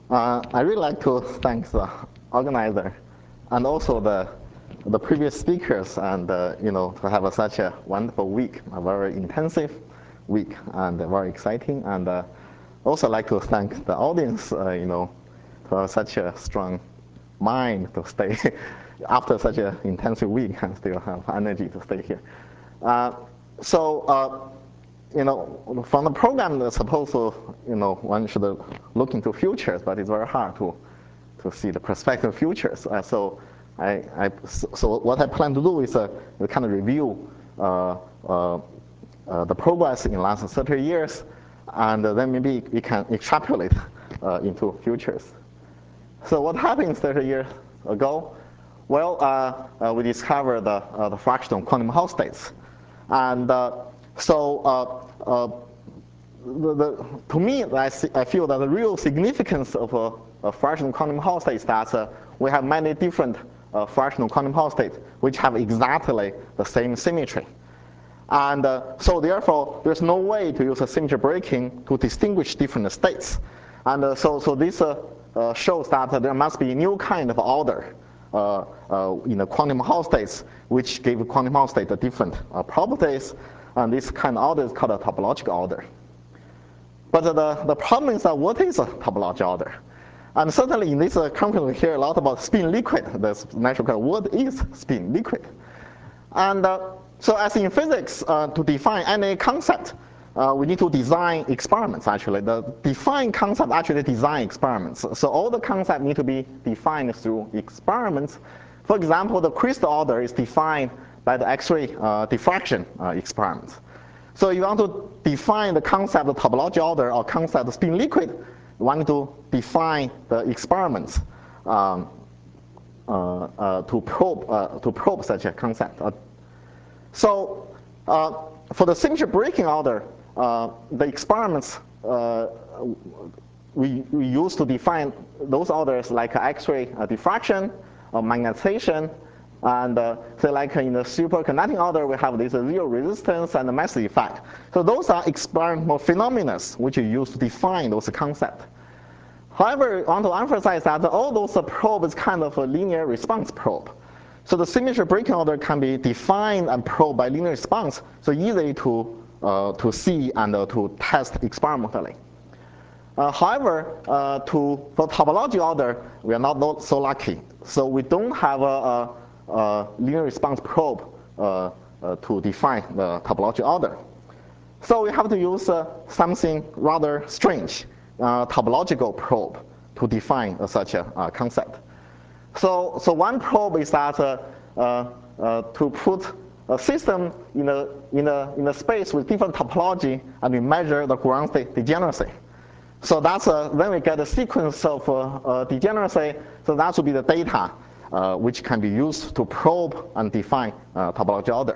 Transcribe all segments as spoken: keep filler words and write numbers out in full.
Uh, I really like to thank the organizer and also the the previous speakers, and uh, you know, to have a, such a wonderful week, a very intensive week, and very exciting. And uh, also like to thank the audience, uh, you know, for such a strong mind to stay after such an intensive week and still have energy to stay here. Uh, so. Uh, You know, from the program, that's supposed to, you know, one should look into futures, but it's very hard to, to see the prospective futures. Uh, so, I, I, so what I plan to do is uh, kind of review uh, uh, uh, the progress in the last thirty years, and uh, then maybe we can extrapolate uh, into futures. So what happened thirty years ago? Well, uh, uh, we discovered the, uh, the fractional quantum Hall states, and uh, so uh, uh, the, the, to me, I, see, I feel that the real significance of a, a fractional quantum Hall state is that uh, we have many different uh, fractional quantum Hall states which have exactly the same symmetry. And uh, so therefore, there's no way to use a symmetry breaking to distinguish different states. And uh, so, so this uh, uh, shows that uh, there must be a new kind of order uh, uh, in the quantum Hall states, which give quantum Hall state the different uh, properties. And this kind of order is called a topological order. But uh, the, the problem is that what is a topological order? And certainly in this uh, conference, we hear a lot about spin liquid. The natural question, what is spin liquid? And uh, so as in physics, uh, to define any concept, uh, we need to design experiments, actually. The define concept actually design experiments. So all the concepts need to be defined through experiments. For example, the crystal order is defined by the X-ray uh, diffraction uh, experiments. So you want to define the concept of topological order or concept of spin liquid, you want to define the experiments um, uh, uh, to probe uh, to probe such a concept. Uh, so uh, for the symmetry breaking order, uh, the experiments uh, we, we use to define those orders like X-ray uh, diffraction or magnetization. And uh, so like in the superconducting order, we have this zero resistance and the mass effect. So those are experimental phenomena which you use to define those concepts. However, I want to emphasize that all those probes is kind of a linear response probe. So the symmetry breaking order can be defined and probed by linear response, so easy to, uh, to see and uh, to test experimentally. Uh, however, uh, to, for topological order, we are not, not so lucky. So we don't have a, a Uh, linear response probe uh, uh, to define the topological order. So we have to use uh, something rather strange, uh, topological probe, to define uh, such a uh, concept. So, so one probe is that uh, uh, uh, to put a system in a, in, a, in a space with different topology, and we measure the ground state degeneracy. So that's uh, then we get a sequence of uh, uh, degeneracy. So that would be the data Uh, which can be used to probe and define uh, topological order.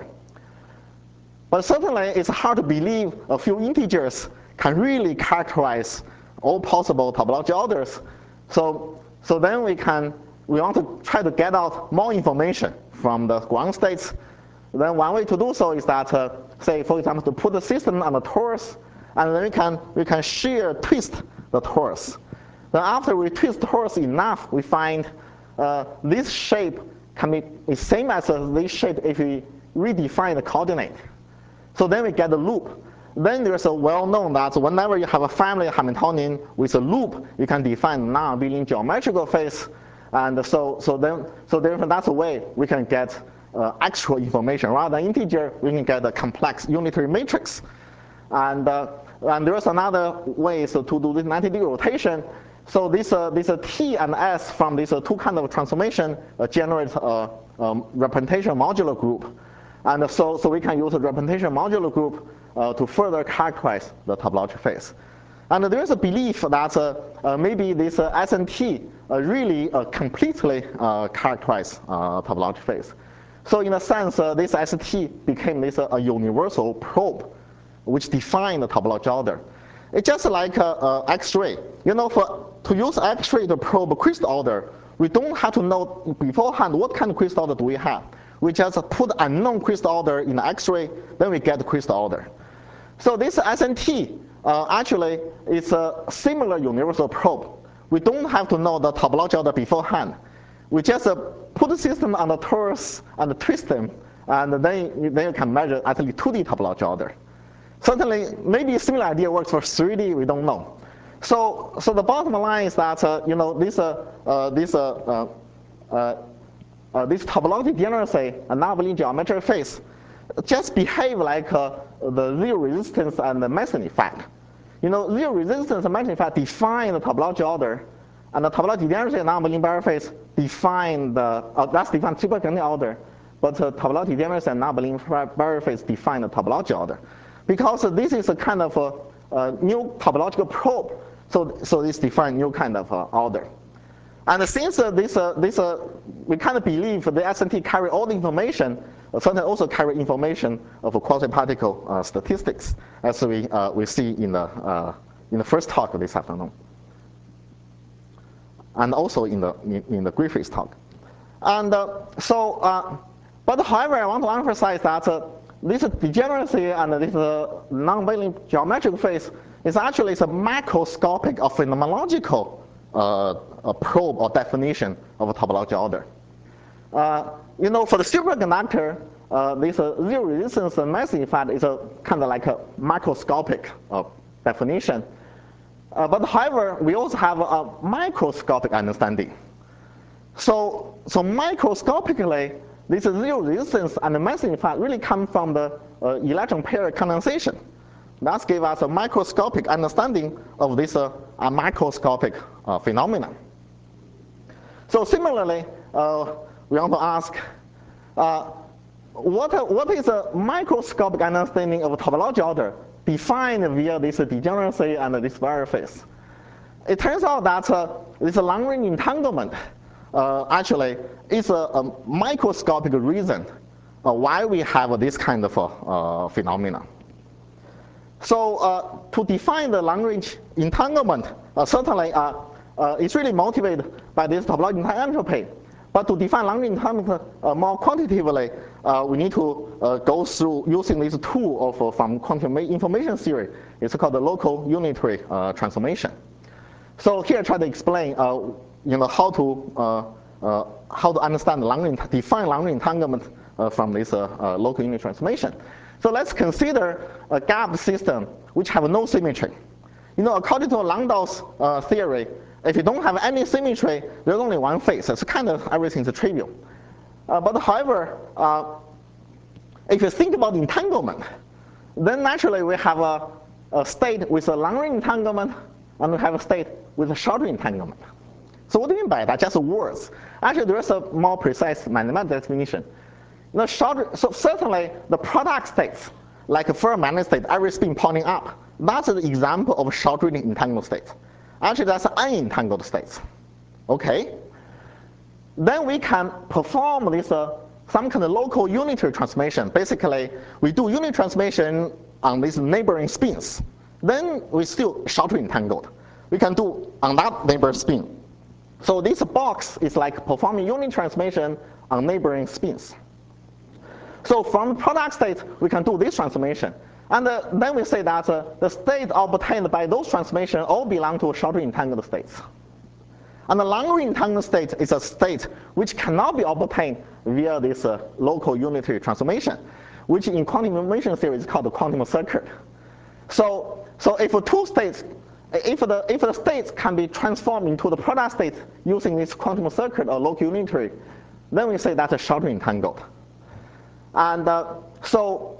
But certainly, it's hard to believe a few integers can really characterize all possible topological orders. So, so then we can we want to try to get out more information from the ground states. Then one way to do so is that, uh, say, for example, to put the system on a torus, and then we can we can shear twist the torus. Then after we twist the torus enough, we find Uh, this shape can be the same as uh, this shape if we redefine the coordinate. So then we get a loop. Then there's a well-known that whenever you have a family Hamiltonian with a loop, you can define non-abelian geometrical phase. And so, so then, so therefore that's a way we can get uh, actual information. Rather than integer, we can get a complex unitary matrix. And, uh, and there's another way so to do this ninety degree rotation. So this, uh, this uh, T and S from these uh, two kind of transformation uh, generate a um, representation modular group. And so, so we can use a representation modular group uh, to further characterize the topological phase. And there's a belief that uh, uh, maybe this uh, S and T uh, really uh, completely uh, characterize uh, topological phase. So in a sense, uh, this S T became this uh, a universal probe which define the topological order. It's just like uh, uh, X-ray. You know, for to use X-ray to probe crystal order, we don't have to know beforehand what kind of crystal order do we have. We just put unknown crystal order in the X-ray, then we get the crystal order. So this S N T uh, actually is a similar universal probe. we don't have to know the topology order beforehand. We just uh, put the system on the torus and twist them, and then, then you can measure actually two D topology order. Certainly, maybe a similar idea works for three D, we don't know. So, so the bottom line is that uh, you know, this, uh, uh, this, uh, uh, uh, uh, this topological degeneracy and nonabelian geometric phase just behave like uh, the zero resistance and the Meson effect. You know, zero resistance and Meson effect define the topology order, and the topology degeneracy and nonabelian barrier phase define the, uh, that's defined superconducting order, but uh, topology degeneracy and nonabelian barrier phase define the topology order. Because uh, this is a kind of a, a new topological probe, so, so this define new kind of uh, order. And since uh, this, uh, this uh, we kind of believe the S N T carry all the information, uh, certainly also carry information of quasi-particle uh, statistics, as we, uh, we see in the, uh, in the first talk this afternoon. And also in the, in, in the Griffiths talk. And uh, so, uh, but however, I want to emphasize that uh, this degeneracy and this uh, non-abelian geometric phase is actually it's a macroscopic or phenomenological uh, a probe or definition of a topology order. Uh, you know, for the superconductor, uh, this uh, zero resistance and Meson effect is a kind of like a macroscopic uh, definition. Uh, but however, we also have a microscopic understanding. So, so microscopically, this zero resistance and the Meson effect really come from the uh, electron pair condensation. That gives us a microscopic understanding of this uh, a macroscopic uh, phenomenon. So similarly, uh, we want to ask, uh, what, what is a microscopic understanding of a topology order defined via this degeneracy and this barrier phase? It turns out that uh, this long-range entanglement uh, actually is a, a microscopic reason uh, why we have this kind of uh, phenomenon. So uh, to define the long-range entanglement, uh, certainly uh, uh, it's really motivated by this topological entropy. But to define long-range entanglement uh, more quantitatively, uh, we need to uh, go through using this tool of, uh, from quantum information theory. It's called the local unitary uh, transformation. So here I try to explain uh, you know, how to uh, uh, how to understand the long-range, define long-range entanglement uh, from this uh, uh, local unitary transformation. So let's consider a gap system which have no symmetry. You know, according to Landau's uh, theory, if you don't have any symmetry, there's only one phase. It's kind of everything's trivial. Uh, but however, uh, if you think about entanglement, then naturally we have a, a state with a long-range entanglement, and we have a state with a short-range entanglement. So what do you mean by that? Just words. Actually, there is a more precise mathematical definition. The short, so certainly the product states, like a ferromagnetic state, every spin pointing up, that's an example of short-range entangled state. Actually, that's unentangled states. Okay? Then we can perform this uh, some kind of local unitary transformation. Basically, we do unit transformation on these neighboring spins. Then we still short-range entangled. We can do on that neighbor spin. So this box is like performing unit transformation on neighboring spins. So from the product state, we can do this transformation. And uh, then we say that uh, the state obtained by those transformations all belong to short-range entangled states. And the long-range entangled state is a state which cannot be obtained via this uh, local unitary transformation, which in quantum information theory is called the quantum circuit. So, so if two states, if the, if the states can be transformed into the product state using this quantum circuit or local unitary, then we say that's a short-range entangled. And uh, so,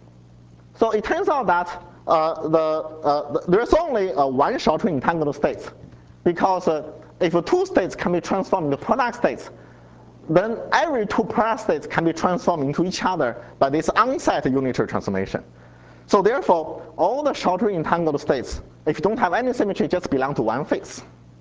so it turns out that uh, the, uh, the, there's only uh, one short-range entangled state, because uh, if two states can be transformed into product states, then every two product states can be transformed into each other by this onset unitary transformation. So therefore, all the short-range entangled states, if you don't have any symmetry, just belong to one phase.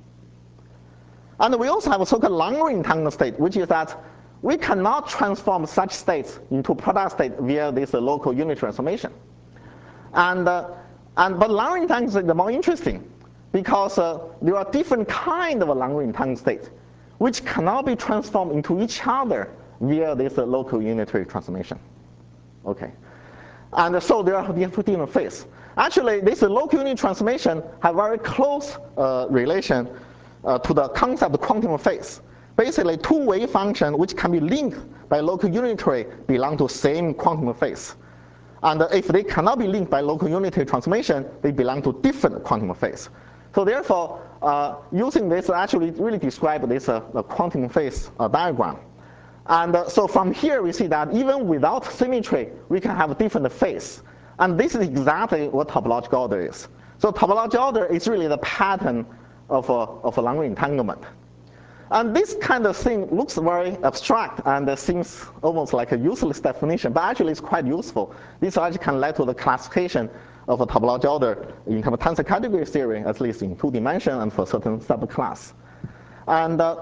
And we also have a so-called long-range entangled state, which is that we cannot transform such states into product state via this uh, local unit transformation. And, uh, and, but long-range entangled state is more interesting, because uh, there are different kinds of long-range entangled states which cannot be transformed into each other via this uh, local unitary transformation. Okay. And so there are different phases. Actually, this uh, local unit transformation have very close uh, relation uh, to the concept of quantum phase. Basically, two wave functions which can be linked by local unitary belong to same quantum phase. And if they cannot be linked by local unitary transformation, they belong to different quantum phase. So therefore, uh, using this actually really describe this uh, the quantum phase uh, diagram. And uh, so from here we see that even without symmetry, we can have a different phase. And this is exactly what topological order is. So topological order is really the pattern of a, of a Lagrange entanglement. And this kind of thing looks very abstract and uh, seems almost like a useless definition, but actually it's quite useful. This actually can lead to the classification of a topological order in terms of tensor category theory, at least in two dimensions and for certain subclass. And uh,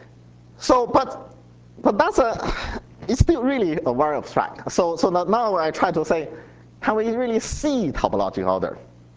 so, but, but that's a, it's still really a very abstract. So, so now I try to say, can we really see topological order?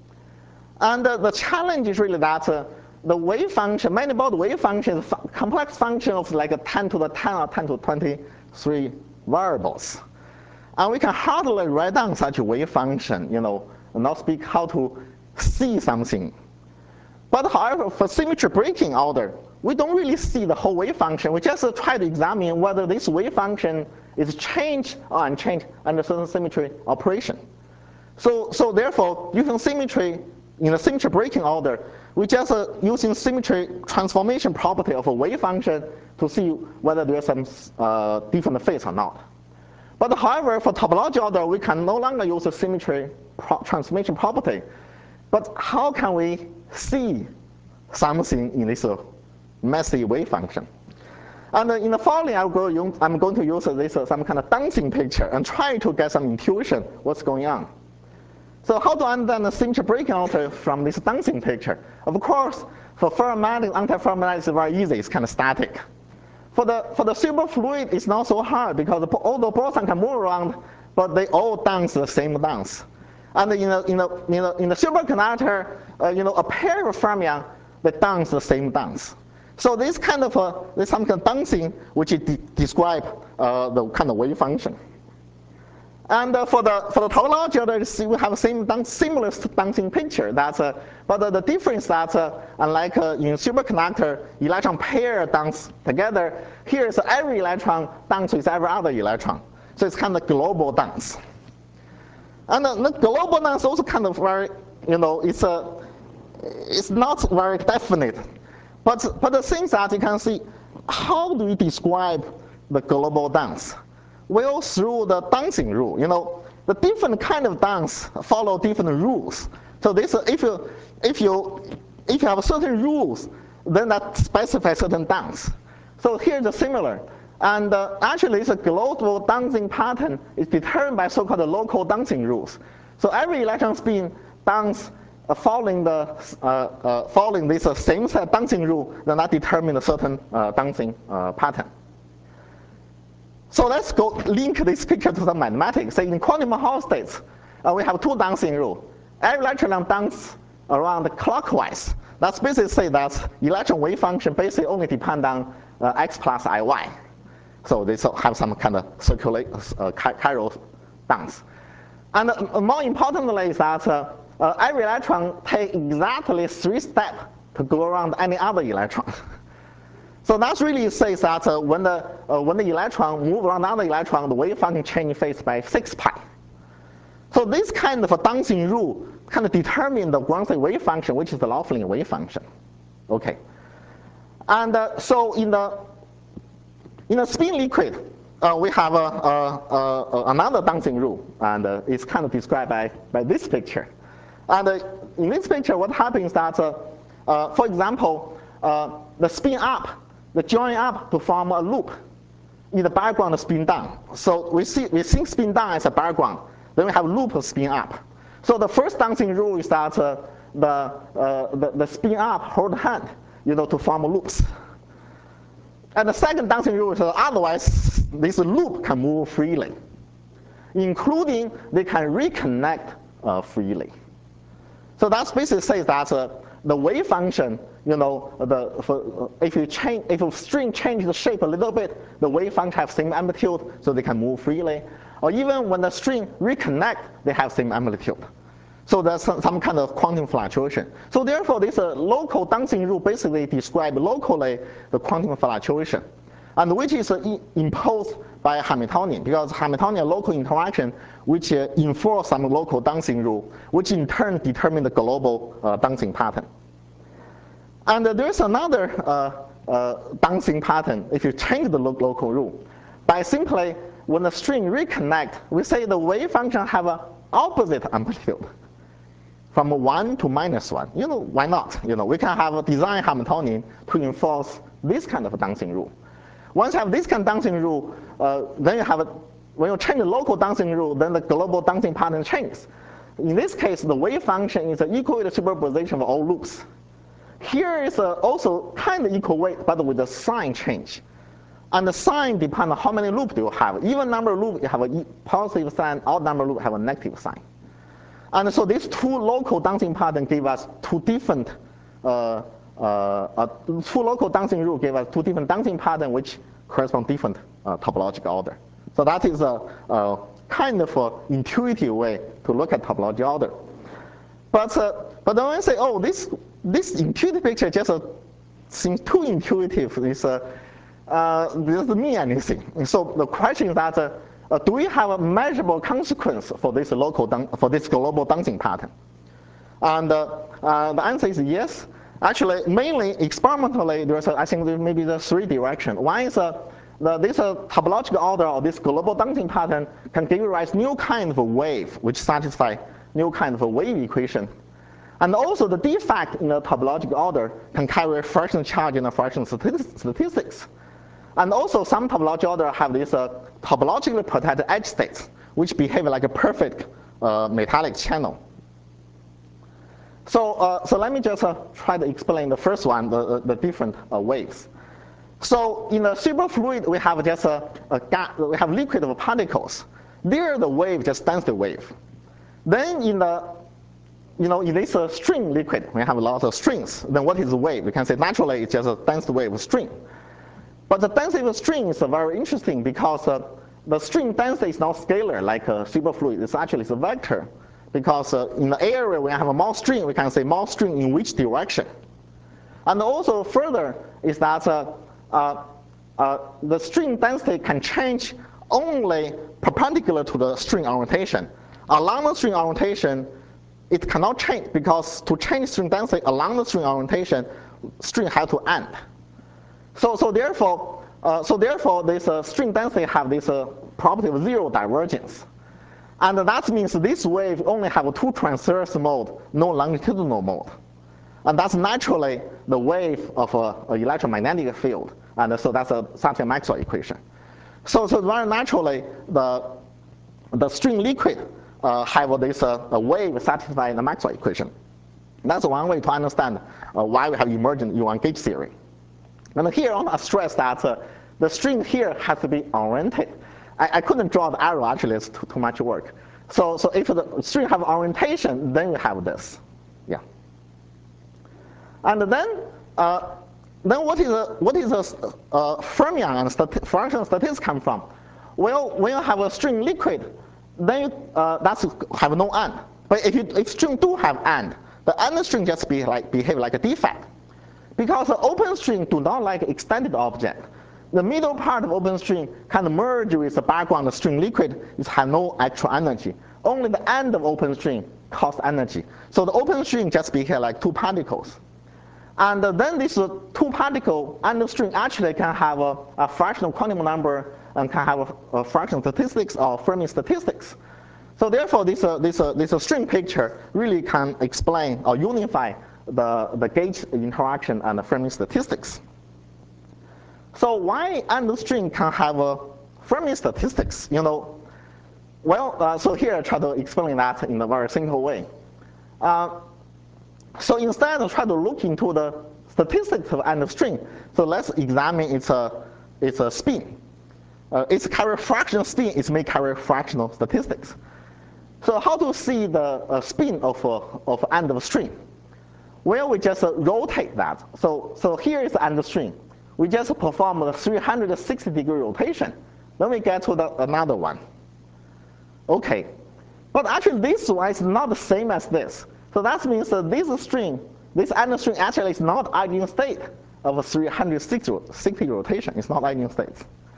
And uh, the challenge is really that uh, the wave function, manifold wave function is a fu complex function of like a ten to the ten or ten to the twenty-three variables. And we can hardly write down such a wave function, you know, and not speak how to see something. But however, for symmetry breaking order, we don't really see the whole wave function. We just uh, try to examine whether this wave function is changed or unchanged under certain symmetry operation. So, so therefore, using symmetry in a symmetry breaking order, we just uh, using symmetry transformation property of a wave function to see whether there's some uh, different phase or not. But however, for topological order, we can no longer use a symmetry pro transformation property. But how can we see something in this uh, messy wave function? And uh, in the following, I'll go, I'm going to use this uh, some kind of dancing picture and try to get some intuition what's going on. So how to understand the symmetry breaking order from this dancing picture? Of course, for ferromagnetic, antiferromagnetic, it's very easy. It's kind of static. For the, for the superfluid, it's not so hard because all the bosons can move around, but they all dance the same dance. And in the, in the, in the, in the superconductor, uh, you know, a pair of fermion, they dance the same dance. So this kind of uh, this some kind of dancing which de describe uh, the kind of wave function. And uh, for the for the topological order, we have the same dance, similar dancing picture. That's uh, but uh, the difference that uh, unlike uh, in superconductor, electron pair dance together. Here is every electron dance with every other electron. So it's kind of global dance. And uh, the global dance also kind of very, you know, it's a uh, it's not very definite. But but the things that you can see, how do we describe the global dance? Well, through the dancing rule. You know, the different kind of dance follow different rules. So this, if you if you if you have certain rules, then that specifies certain dance. So here's a similar. And uh, actually, it's a global dancing pattern is determined by so-called local dancing rules. So every electron spin dance uh, following the uh, uh, following this uh, same set dancing rule, then that determines a certain uh, dancing uh, pattern. So let's go link this picture to some mathematics. Say in quantum Hall states, uh, we have two dancing rules. Every electron dance around clockwise. That's basically say that electron wave function basically only depend on uh, x plus iy. So they have some kind of circulate uh, chiral dance. And uh, more importantly is that uh, uh, every electron take exactly three steps to go around any other electron. So that really says that uh, when, the, uh, when the electron move around another electron, the wave function change phase by six pi. So this kind of a dancing rule kind of determine the Grancy wave function, which is the Laughlin wave function. Okay. And uh, so in the, in a spin liquid, uh, we have a, a, a, another dancing rule, and uh, it's kind of described by, by this picture. And uh, in this picture, what happens is that, uh, uh, for example, uh, the spin up, the join up to form a loop. In the background, spin down. So we see we think spin down as a background. Then we have loop spin up. So the first dancing rule is that uh, the, uh, the the spin up hold hand, you know, to form loops. And the second dancing rule is that otherwise this loop can move freely, including they can reconnect uh, freely. So that's basically says that uh, the wave function, you know, the, for, uh, if you change, if a string changes the shape a little bit, the wave function have same amplitude, so they can move freely. Or even when the string reconnect, they have same amplitude. So there's some, some kind of quantum fluctuation. So therefore, this uh, local dancing rule basically describes locally the quantum fluctuation, and which is uh, imposed by Hamiltonian, because Hamiltonian local interaction which uh, enforce some local dancing rule, which in turn determine the global uh, dancing pattern. And uh, there's another uh, uh, dancing pattern if you change the lo local rule. By simply, when the string reconnect, we say the wave function have an opposite amplitude, from one to minus one. You know, why not? You know, we can have a design Hamiltonian to enforce this kind of dancing rule. Once you have this kind of dancing rule, uh, then you have a, when you change the local dancing rule, then the global dancing pattern changes. In this case, the wave function is an equal weight superposition of all loops. Here is a also kind of equal weight, but with the sign change. And the sign depends on how many loops do you have. Even number of loops, you have a positive sign. Odd number of loops have a negative sign. And so these two local dancing patterns give us two different, uh, uh, uh, two local dancing rules give us two different dancing patterns which correspond to different uh, topological order. So that is a, a kind of a intuitive way to look at topological order. But, uh, but then when I say, oh, this, this intuitive picture just uh, seems too intuitive, this, uh, uh, doesn't mean anything. And so the question is that, uh, Uh, do we have a measurable consequence for this local for this global dancing pattern? And uh, uh, the answer is yes. Actually, mainly experimentally, there's a, I think there maybe the three direction. One is uh, the, this uh, topological order of this global dancing pattern can give rise new kind of a wave which satisfy new kind of a wave equation. And also the defect in the topological order can carry fractional charge in the fractional statistics. And also some topological order have these uh, topologically protected edge states, which behave like a perfect uh, metallic channel. So, uh, so let me just uh, try to explain the first one, the, the different uh, waves. So in the superfluid, we have just a, a gas, we have liquid of particles. There, the wave just density wave. Then in the, you know, in this uh, string liquid, we have a lot of strings. Then what is a wave? We can say naturally it's just a density wave string. But the density of a string is uh, very interesting because uh, the string density is not scalar like a superfluid. It's actually it's a vector. Because uh, in the area we have a more string, we can say more string in which direction. And also further is that uh, uh, uh, the string density can change only perpendicular to the string orientation. Along the string orientation, it cannot change because to change string density along the string orientation, string has to end. So, so therefore, uh, so therefore, this uh, string density have this uh, property of zero divergence, and that means this wave only have two transverse mode, no longitudinal mode, and that's naturally the wave of a, a electromagnetic field, and so that's a Satir-Maxwell equation. So, so very naturally, the the string liquid uh, have this uh, a wave satisfying the Maxwell equation. That's one way to understand uh, why we have emergent muon gauge theory. And here I want to stress that uh, the string here has to be oriented. I, I couldn't draw the arrow, actually it's too, too much work. So, so if the string have orientation, then you have this, yeah. And then, uh, then what is a, what is a uh, fermion and stati fractional statistics come from? Well, when you have a string liquid, then you, uh, that's have no end. But if you if string do have end, the end string just be like behave like a defect. Because the open string do not like extended object. The middle part of open string can merge with the background of string liquid. It has no actual energy. Only the end of open string costs energy. So the open string just behave like two particles. And then this uh, two particle end of string actually can have a, a fractional quantum number and can have a, a fractional statistics or Fermi statistics. So therefore, this uh, this uh, this uh, string picture really can explain or unify the, the gauge interaction and the Fermi statistics. So why end string can have a Fermi statistics? You know, well, uh, so here I try to explain that in a very simple way. Uh, so instead of trying to look into the statistics of end string, so let's examine its a, its a spin. Uh, its carry fractional spin, it may carry fractional statistics. So how to see the uh, spin of, uh, of end of string? Well, we just uh, rotate that. So, so here is the end string. We just perform the three hundred sixty degree rotation. Then we get to the, another one. Okay, But actually, this one is not the same as this. So that means that this string, this end string actually is not ideal state of a three hundred sixty rotation. It's not ideal state.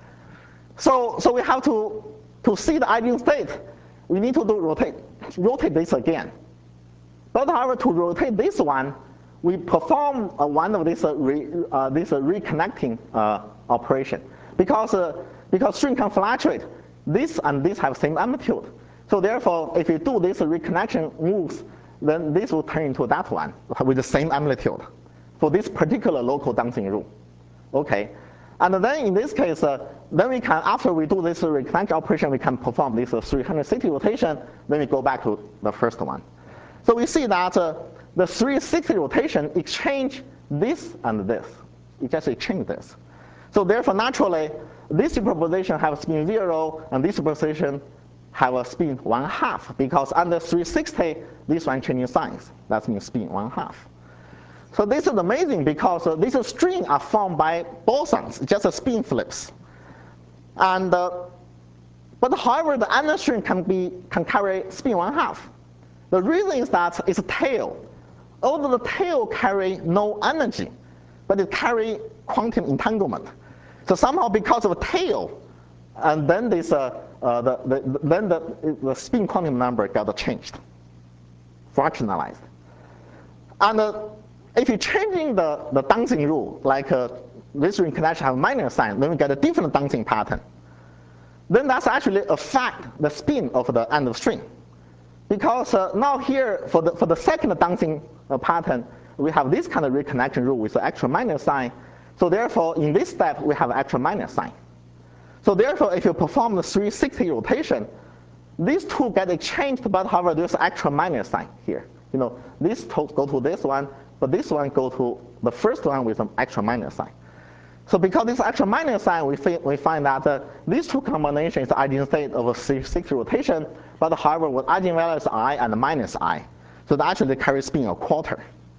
So, so we have to, to see the ideal state, we need to do rotate, rotate this again. But however, to rotate this one, we perform uh, one of these uh, re, uh, this uh, reconnecting uh, operation. Because, uh, because string can fluctuate, this and this have same amplitude. So therefore, if you do this reconnection moves, then this will turn into that one with the same amplitude for this particular local dancing rule. Okay, and then in this case, uh, then we can, after we do this reconnection operation, we can perform this uh, three hundred sixty rotation, then we go back to the first one. So we see that uh, the three hundred sixty rotation exchange this and this. It just exchange this. So therefore, naturally, this superposition have spin zero, and this superposition have a spin one half, because under three hundred sixty, this one changing signs. That means spin one half. So this is amazing because uh, these strings are formed by bosons, just a spin flips. And uh, but however, the end string can be can carry spin one half. The reason is that it's a tail. Although the tail carry no energy, but it carry quantum entanglement. So somehow because of a tail, and then this uh, uh, the, the then the the spin quantum number got changed, fractionalized. And uh, if you're changing the, the dancing rule, like uh, this reconnection have minus sign, then we get a different dancing pattern. Then that's actually affect the spin of the end of string. Because uh, now here, for the, for the second dancing uh, pattern, we have this kind of reconnection rule with the extra minus sign. So therefore, in this step, we have extra minus sign. So therefore, if you perform the three hundred sixty rotation, these two get exchanged, but however, there's extra minus sign here. You know, these two go to this one, but this one go to the first one with some extra minus sign. So because this extra minus sign, we, we find that uh, these two combinations is ideal state of a three hundred sixty rotation, but however, with eigenvalues I and minus I. So they actually carry spin a quarter.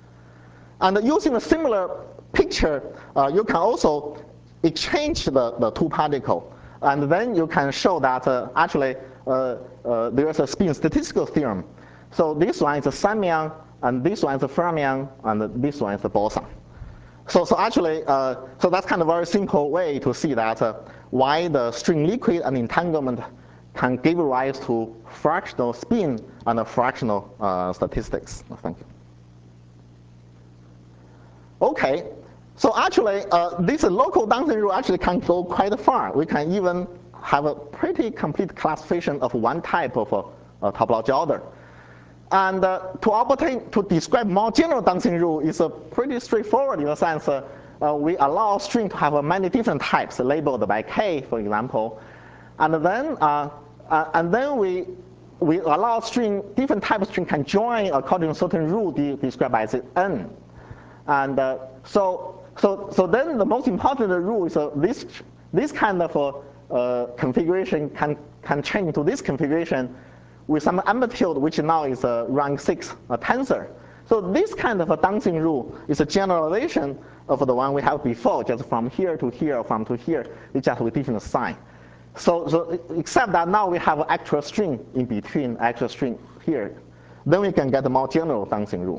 And using a similar picture, uh, you can also exchange the, the two particles. And then you can show that uh, actually uh, uh, there's a spin statistical theorem. So this one is a Samian, and this one is a fermion, and this one is a boson. So, so actually, uh, so that's kind of a very simple way to see that uh, why the string liquid and entanglement can give rise to fractional spin and fractional uh, statistics. Thank you. Okay, so actually, uh, this local dancing rule actually can go quite far. We can even have a pretty complete classification of one type of uh, uh, topology order. And uh, to obtain, to describe more general dancing rule is uh, pretty straightforward in the sense uh, uh, we allow string to have uh, many different types labeled by k, for example, and then uh, uh, and then we we allow string different type of string can join according to certain rule de described by n, and uh, so so so then the most important rule is uh, this this kind of uh, uh, configuration can can change to this configuration with some amplitude, which now is a rank six a tensor. So this kind of a dancing rule is a generalization of the one we have before, just from here to here, from to here, it's just with different sign. So, so except that now we have an actual string in between, actual string here. Then we can get a more general dancing rule.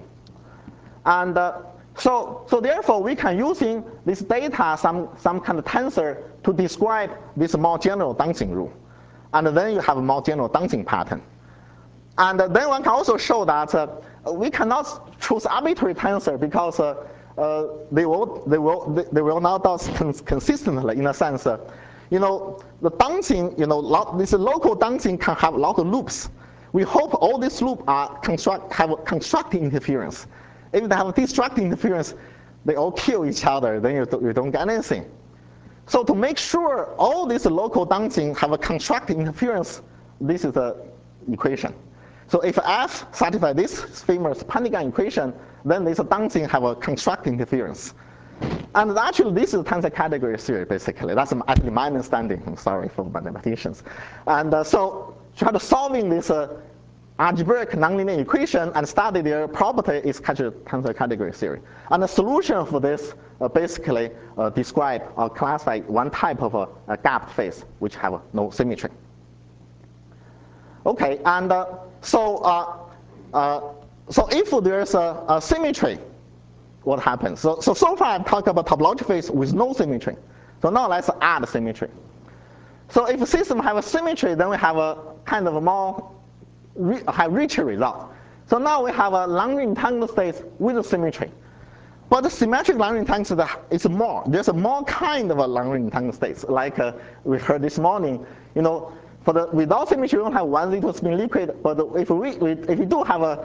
And uh, so, so therefore, we can using this data, some, some kind of tensor, to describe this more general dancing rule. And then you have a more general dancing pattern. And then one can also show that uh, we cannot choose arbitrary tensor because uh, uh, they will they will they, they will not dance cons consistently in a sense. Uh, you know, the dancing, you know, lo this local dancing can have a lot of loops. We hope all these loops are construct have a constructing interference. If they have a destructive interference, they all kill each other. Then you, do, you don't get anything. So to make sure all these local dancing have a constructive interference, this is the equation. So if F satisfies this famous Pandigan equation, then this dancing have a constructive interference. And actually, this is tensor category theory, basically. That's actually my understanding. I'm sorry for my limitations. And uh, so try to solving this uh, algebraic nonlinear equation and study their property is tensor category theory. And the solution for this uh, basically uh, describe or classify one type of a, a gap phase which have no symmetry. Okay, and uh, so uh, uh, so if there's a, a symmetry, what happens? So, so so far I've talked about topological phase with no symmetry. So now let's add symmetry. So if a system have a symmetry, then we have a kind of a more have richer result. So now we have a Lagrange entangled state with a symmetry. But the symmetric Lagrange entangled state is more. There's a more kind of a Lagrange entangled states, like uh, we heard this morning. You know, for the without symmetry, we don't have one Z two spin liquid. But if we, we if we do have a,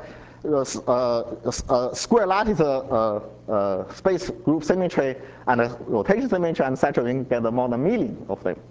a, a, a square lattice uh, uh, space group symmetry and a rotation symmetry and et cetera, we can get more than a million of them.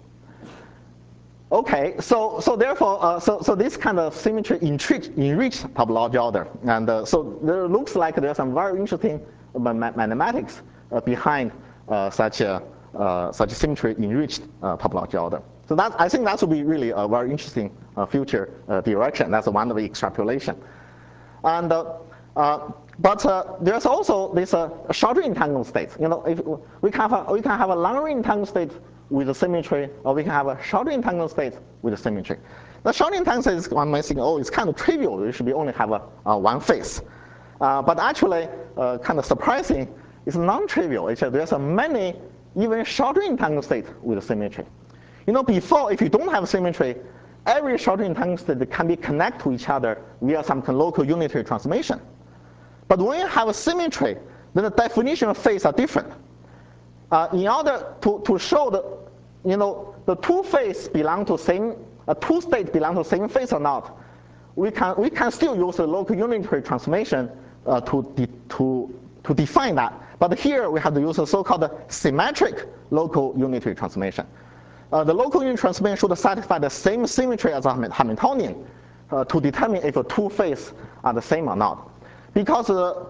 Okay, so so therefore, uh, so so this kind of symmetry enrich enriched topology order, and uh, so there looks like there's some very interesting mathematics uh, behind uh, such a uh, such a symmetry enriched uh, topology order. So that I think that would be really a very interesting uh, future uh, direction. That's one of the extrapolation, and uh, uh, but uh, there's also this uh, shorter entangled state. You know, if we can have a, we can have a longer entangled state with a symmetry, or we can have a shorter entangled state with a symmetry. The shorter entangled state is one might think, oh, it's kind of trivial. We should be only have a, a one phase. Uh, but actually, uh, kind of surprising, it's non-trivial. It's, uh, there's a many even shorter entangled state with a symmetry. You know, before, if you don't have symmetry, every shorter entangled state can be connected to each other via some local unitary transformation. But when you have a symmetry, then the definition of phase are different. Uh, in order to, to show the, you know, the two phase belong to same, uh, two states belong to same phase or not, we can, we can still use the local unitary transformation uh, to, de to, to define that. But here we have to use a so-called symmetric local unitary transformation. Uh, the local unitary transformation should satisfy the same symmetry as a Hamiltonian uh, to determine if the two phases are the same or not. Because uh,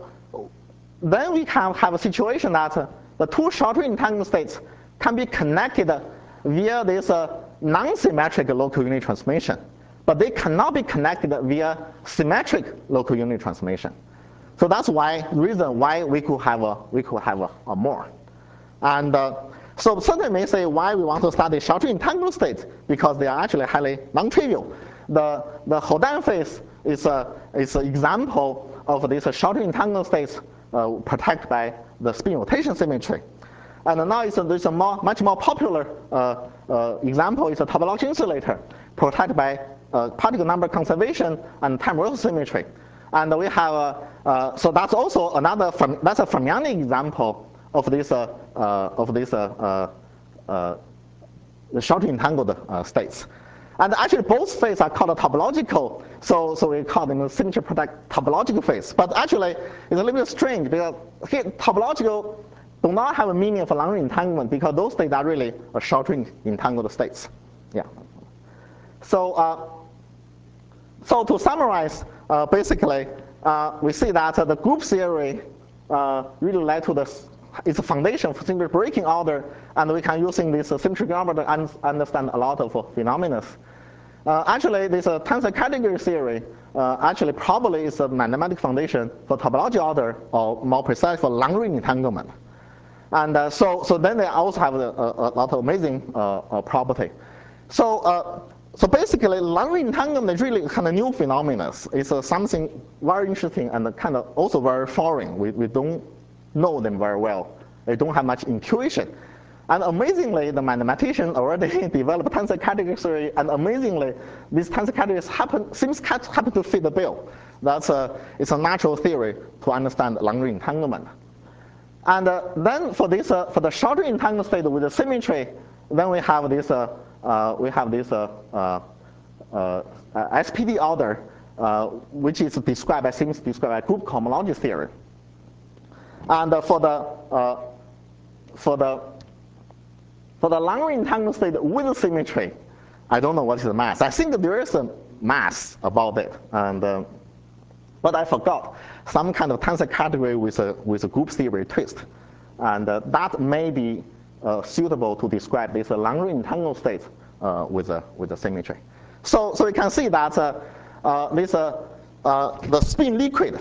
then we can have a situation that uh, the two shorter entangled states can be connected via this uh, non-symmetric local unit transformation, but they cannot be connected via symmetric local unit transformation. So that's why the reason why we could have a we could have a, a more. And uh, so some may say why we want to study shorter entangled states, because they are actually highly non-trivial. The the Hodan phase is a is an example of this shorter entangled states uh, protected by the spin rotation symmetry. And now it's a, there's a more, much more popular uh, uh, example is a topological insulator protected by uh, particle number conservation and time reversal symmetry. And we have, uh, uh, so that's also another, from, that's a Fermionic example of this, uh, uh, of this uh, uh, uh, the short entangled uh, states. And actually both phases are called topological, so, so we call them symmetry protect topological phase. But actually it's a little bit strange because here topological do not have a meaning of a Lagrange entanglement because those states are really a shorter entangled states. Yeah. So, uh, so to summarize, uh, basically, uh, we see that uh, the group theory uh, really led to the, it's a foundation for symmetry breaking order, and we can using this uh, symmetry order to un understand a lot of uh, phenomena. Uh, actually, this uh, tensor category theory uh, actually probably is a mathematical foundation for topology order, or more precise for Lagrange entanglement. And uh, so, so then they also have a, a, a lot of amazing uh, uh, property. So, uh, so basically, Lagrange entanglement is really kind of new phenomena. It's uh, something very interesting and kind of also very foreign. We, we don't know them very well. They don't have much intuition. And amazingly, the mathematician already developed tensor category theory, and amazingly, these tensor categories happen, seems happen to fit the bill. That's a, it's a natural theory to understand Lagrange entanglement. And uh, then for this, uh, for the shorter entangled state with the symmetry, then we have this, uh, uh, we have this uh, uh, uh, S P D order, uh, which is described by seems described by group cohomology theory. And uh, for the uh, for the for the Lagrange entangled state with symmetry, I don't know what is the mass. I think there is a mass about it, and uh, but I forgot some kind of tensor category with a with a group theory twist, and uh, that may be uh, suitable to describe this uh, Lagrange entangled state uh, with a with a symmetry. So so we can see that uh, uh, this uh, uh, the spin liquid.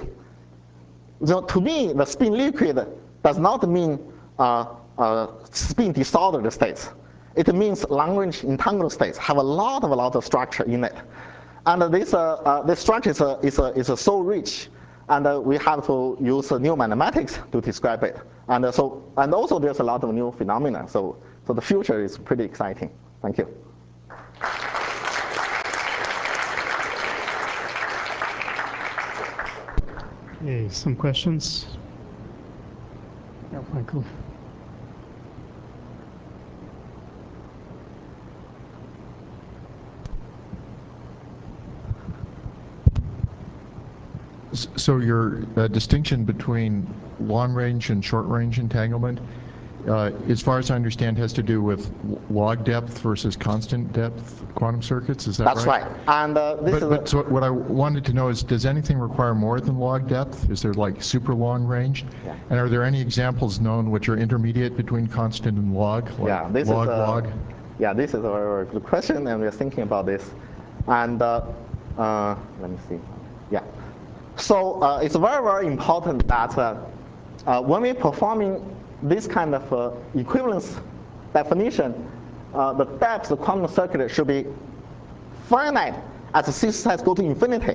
So to me, the spin liquid does not mean uh, uh, spin disordered states. It means Lagrange entangled states have a lot of a lot of structure in it. And this, uh, uh, this structure is, uh, is, uh, is uh, so rich, and uh, we have to use uh, new mathematics to describe it. And, uh, so, and also there's a lot of new phenomena. So, so the future is pretty exciting. Thank you. Okay, some questions? Yeah, Michael. So your uh, distinction between long-range and short-range entanglement, uh, as far as I understand, has to do with log depth versus constant depth quantum circuits. Is that That's right? That's right. And uh, this but, is but so what I wanted to know is, does anything require more than log depth? Is there like super long range? Yeah. And are there any examples known which are intermediate between constant and log? Like yeah, this log, is a, log? Yeah, this is a very good question, and we're thinking about this. And uh, uh, let me see. Yeah. So uh, it's very, very important that uh, uh, when we're performing this kind of uh, equivalence definition, uh, the depth of the quantum circuit should be finite as the system size go to infinity.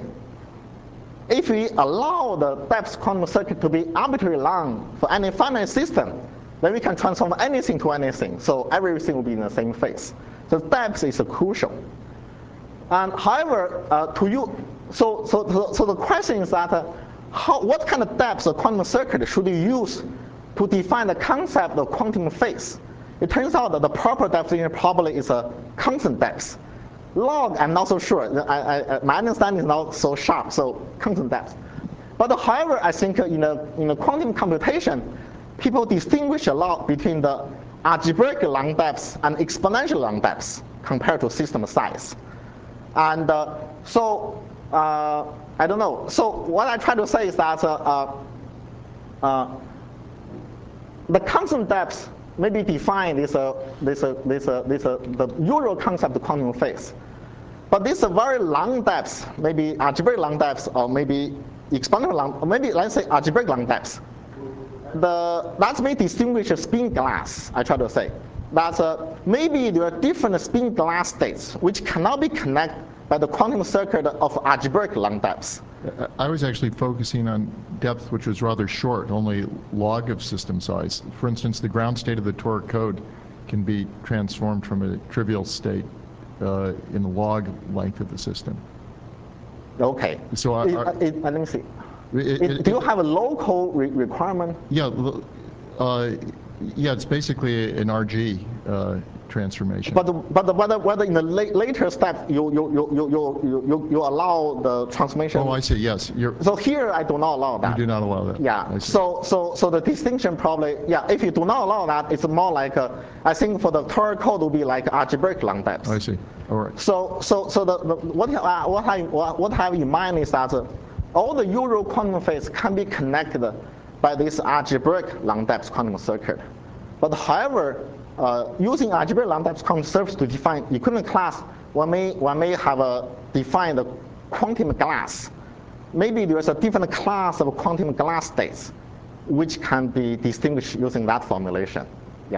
If we allow the depth quantum circuit to be arbitrarily long for any finite system, then we can transform anything to anything. So everything will be in the same phase. So depth is crucial. And however, uh, to you, so, so, so, so the question is that uh, how, what kind of depth of quantum circuit should you use to define the concept of quantum phase? It turns out that the proper definition probably is a constant depth. Log, I'm not so sure. I, I, my understanding is not so sharp, so constant depth. But however, I think in a, in a quantum computation, people distinguish a lot between the algebraic long depths and exponential long depths compared to system size. And uh, so, uh, I don't know. So what I try to say is that uh, uh, uh, the constant depth may be defined as a, this, uh, this, uh, this, uh, the usual concept of quantum phase. But this uh, very long depths, maybe algebraic long depths, or maybe exponential long, or maybe let's say algebraic long depths. The, that may distinguish a spin glass, I try to say. That uh, maybe there are different spin glass states which cannot be connected by the quantum circuit of algebraic long depths. I was actually focusing on depth which was rather short, only log of system size. For instance, the ground state of the toric code can be transformed from a trivial state uh, in the log length of the system. Okay. So I, it, I, it, let me see. It, it, it, do you have a local re requirement? Yeah, uh, yeah. It's basically an R G uh, transformation. But but whether whether in the la later step you you you you you you you allow the transformation. Oh, I see. Yes. You're, so here I do not allow that. You do not allow that. Yeah. So so so the distinction probably yeah. If you do not allow that, it's more like a, I think for the toric code will be like algebraic long depths. I see. All right. So so so the, the what uh, what I what I have in mind is that. Uh, all the usual quantum phase can be connected by this algebraic long depth quantum circuit. But however, uh, using algebraic long depth quantum circuits to define equivalent class, one may, one may have a defined quantum glass. Maybe there's a different class of quantum glass states which can be distinguished using that formulation. Yeah.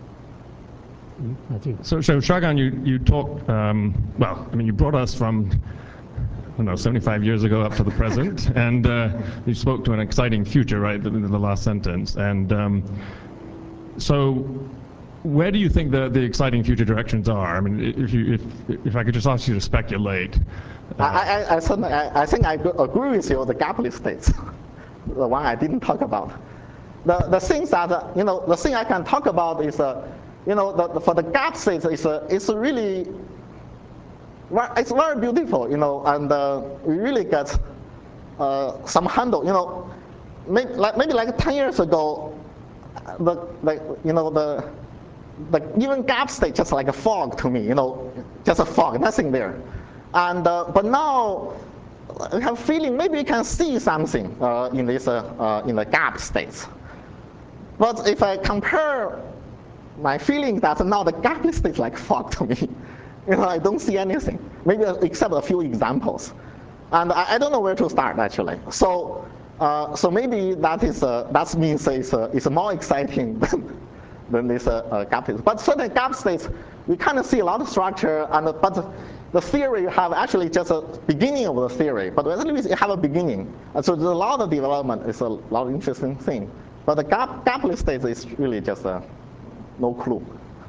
I think. So, so Shragan, you, you talked, um, well, I mean, you brought us from I don't know, seventy-five years ago up to the present, and uh, you spoke to an exciting future, right, in the last sentence. And um, so, where do you think the, the exciting future directions are? I mean, if you, if, if I could just ask you to speculate. Uh, I, I, I, certainly, I, I think I agree with you, the gapless states, the one I didn't talk about. The, the things that, uh, you know, the thing I can talk about is, uh, you know, the, the, for the gap states, it's, uh, it's really, it's very beautiful, you know, and uh, we really get uh, some handle, you know, maybe like, maybe like ten years ago, the, like, you know, the, the even gap state just like a fog to me, you know, just a fog, nothing there. And, uh, but now I have a feeling maybe we can see something uh, in this, uh, uh, in the gap states. But if I compare my feeling that now the gap state is like fog to me. You know, I don't see anything, maybe except a few examples. And I, I don't know where to start, actually. So uh, so maybe that is uh, that means it's, uh, it's more exciting than, than this uh, uh, gap states. But certain gap states, we kind of see a lot of structure, and, but the theory you have actually just a beginning of the theory, but at least you have a beginning. And so there's a lot of development. It's a lot of interesting thing. But the gap, gapless state is really just a no clue.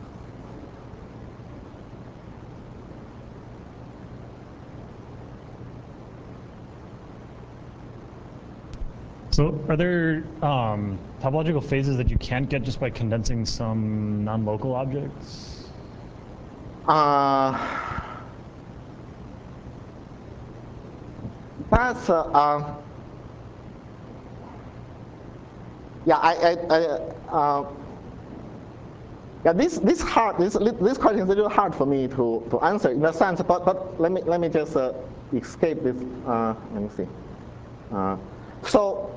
So are there um, topological phases that you can't get just by condensing some non-local objects? Uh, that's, uh, uh, yeah, I, I, I uh, yeah, this, this hard, this, this question is a little hard for me to, to answer in a sense, but, but let me, let me just uh, escape this, uh, let me see. Uh, so,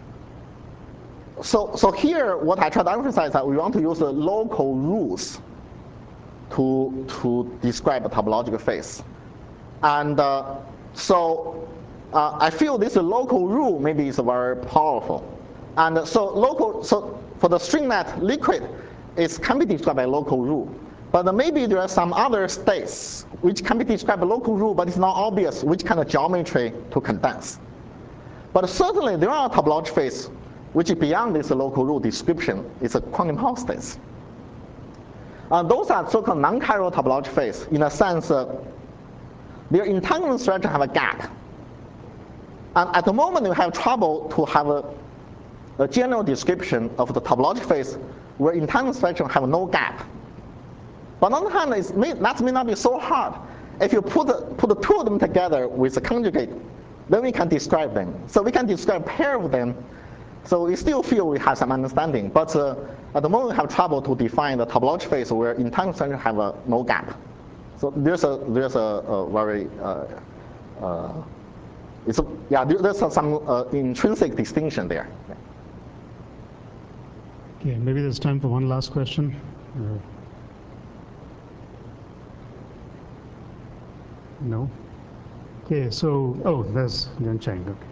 So, so here, what I try to emphasize is that we want to use the local rules to, to describe a topological phase. And uh, so uh, I feel this local rule maybe is very powerful. And so local, so for the stringnet liquid, it can be described by local rule. But maybe there are some other states which can be described by local rule, but it's not obvious which kind of geometry to condense. But certainly there are topological phases which is beyond this local rule description. It's a quantum Hall states. Uh, those are so-called non-chiral topological phase. In a sense, uh, their entanglement structure have a gap. And at the moment, we have trouble to have a, a general description of the topological phase where entanglement structure have no gap. But on the other hand, it's may, that may not be so hard. If you put the, put the two of them together with a conjugate, then we can describe them. So we can describe a pair of them. So we still feel we have some understanding, but uh, at the moment we have trouble to define the topological phase where entanglement structure have a no gap. So there's a there's a, a very uh, uh, it's a, yeah there's a, some uh, intrinsic distinction there. Okay, maybe there's time for one last question. Uh, no. Okay, so oh, there's Lian Cheng. Okay.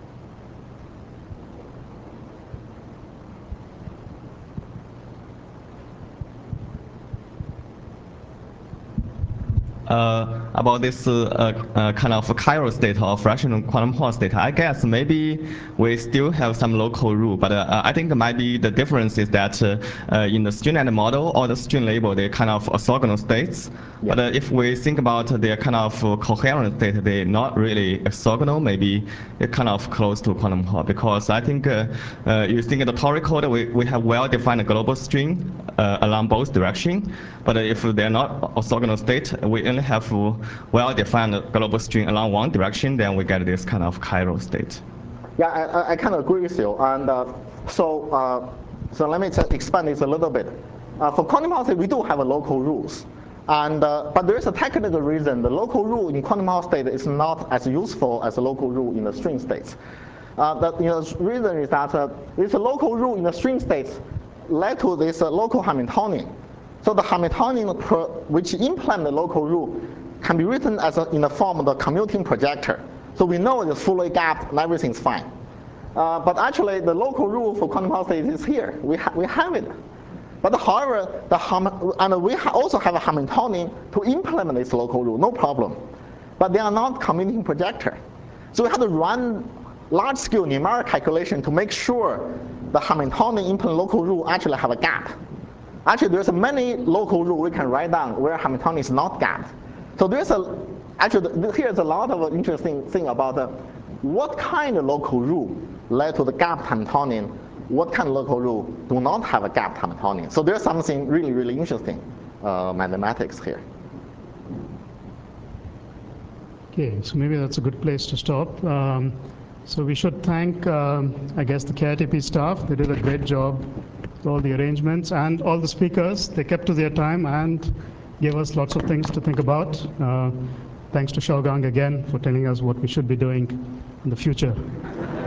Uh, about this uh, uh, kind of chiral state or fractional quantum Hall state, I guess maybe we still have some local rule, but uh, I think maybe the difference is that uh, uh, in the stringnet model or the string label, they're kind of orthogonal states. Yeah. But uh, if we think about their kind of coherent state, they're not really orthogonal. Maybe they're kind of close to quantum Hall, because I think uh, uh, you think the toric code, we, we have well-defined global string uh, along both directions. But uh, if they're not orthogonal state, we only have well-defined global string along one direction, then we get this kind of chiral state. Yeah, I, I kind of agree with you. And uh, so, uh, so let me just expand this a little bit. Uh, for quantum Hall state, we do have a local rules. And, uh, but there is a technical reason. The local rule in quantum Hall state is not as useful as the local rule in the string states. Uh, the you know, reason is that uh, this local rule in the string states led to this uh, local Hamiltonian. So the Hamiltonian pro, which implement the local rule can be written as a, in the form of the commuting projector. So we know it's fully gapped and everything's fine. Uh, but actually, the local rule for quantum Hall state is here. We, ha we have it. But however, the Ham and we ha also have a Hamiltonian to implement this local rule, no problem. But they are not commuting projector. So we have to run large-scale numeric calculation to make sure the Hamiltonian implement local rule actually have a gap. Actually, there's many local rules we can write down where Hamiltonian is not gapped. So there's a, actually, here's a lot of interesting thing about uh, what kind of local rule led to the gapped Hamiltonian, what kind of local rule do not have a gapped Hamiltonian. So there's something really, really interesting uh, mathematics here. Okay, so maybe that's a good place to stop. Um, so we should thank, um, I guess, the K I T P staff. They did a great job with all the arrangements, and all the speakers. They kept to their time and gave us lots of things to think about. Uh, thanks to Xiaogang again for telling us what we should be doing in the future.